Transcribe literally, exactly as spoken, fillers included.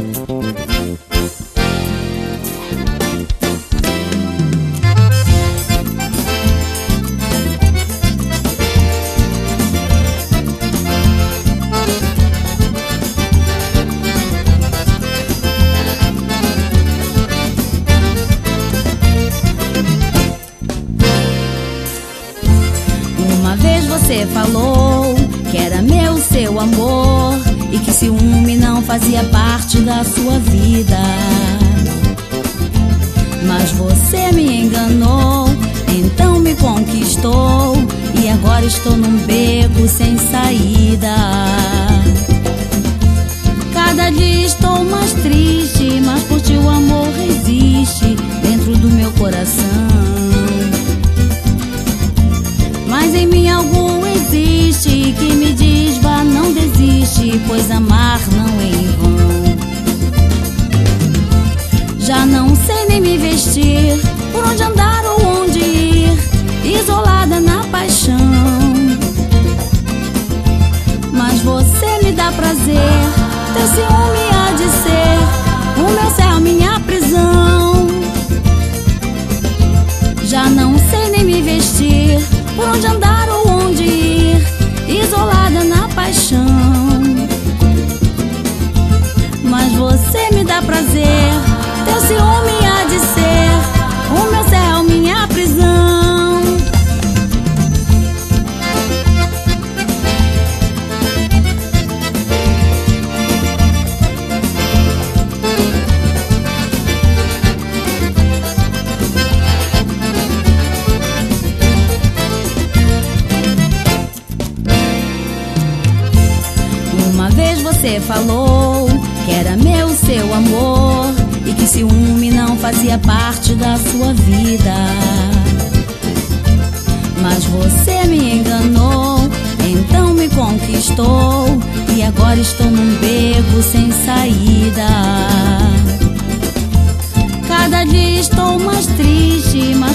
Uma vez você falou que era meu seu amor e que ciúme não fazia parte da sua vida. Mas você me enganou, então me conquistou e agora estou num beco sem saída. Cada dia estou mais triste, mas por ti o amor resiste dentro do meu coração. Mas em mim algo existe que me diz vá, não desiste, pois amar não é em vão. Já não sei nem me vestir, por onde andar ou onde ir, isolada na paixão. Mas você me dá prazer, teu ciúme há de ser o meu céu, minha prisão. Já não sei nem me vestir, por onde andar ou onde ir, isolada na paixão. Mas você me dá prazer, teu ciúme há de ser o meu céu, minha prisão. Uma vez você falou que era meu seu amor e que ciúme não fazia parte da sua vida. Mas você me enganou, então me conquistou e agora estou num beco sem saída. Cada dia estou mais triste, mas